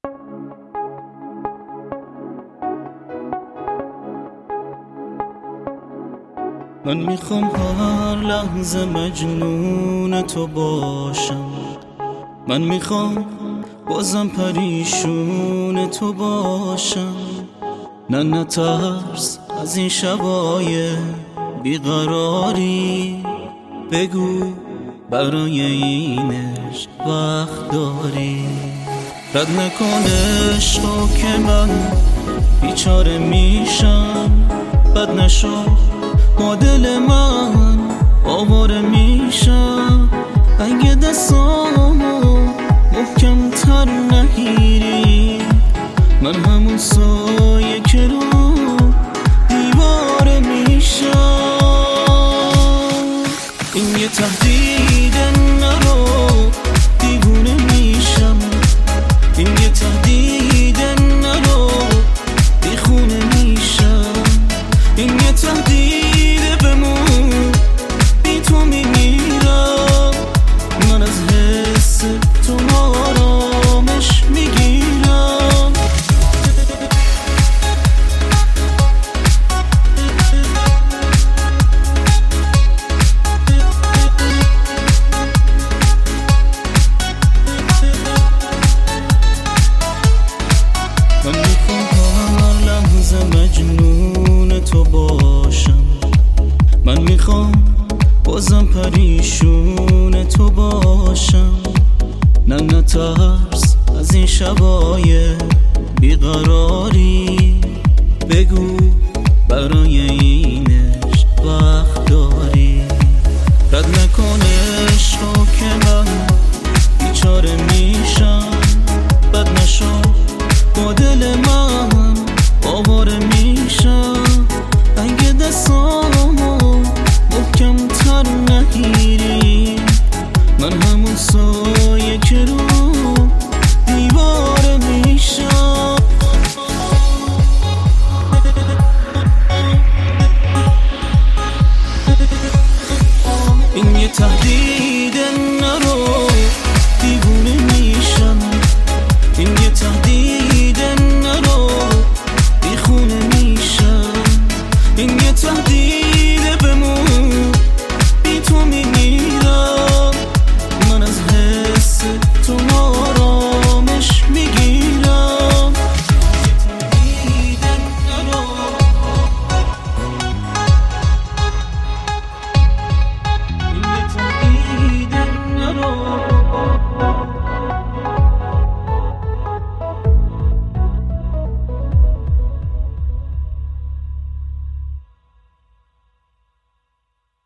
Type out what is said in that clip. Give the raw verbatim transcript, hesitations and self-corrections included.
من میخوام هر لحظه مجنون تو باشم، من میخوام بازم پریشون تو باشم. نه نه ترس از این شبای بیقراری، بگو برای اینش وقت داری. رد نکن عشقو که من بیچاره میشم، بد نشو با دل من آواره میشم. اگه دستامو محکم تر نگیری، من همون سایه که رو دیواره میشم. این یه تهدیده، نرو دیوونه میشم. این یه تهدیده، نرو دیخونه میشم. این یه تهدیده، بمون بی تو میمیرم. من از حس تو آرامش میگیرم. من میخوام هر لحظه مجنون تو باشم، من میخوام بازم پریشون تو باشم. نه نه ترس از این شبای بیقراری، بگو برای اینش وقت داری. رد نکن عشقو که من بیچاره میشم، بد نشو با دل من آواره میشم. اگه دستامو محکم تر نگیری، من همون سایه که رو دیواره میشم. این یه تهدیده، نرو دیوونه میشم. این یه تهدیده، نرو دیخونه میشم. این یه تهدیده، بمون بی تو میمیرم. من از حس تو آرامش میگیرم.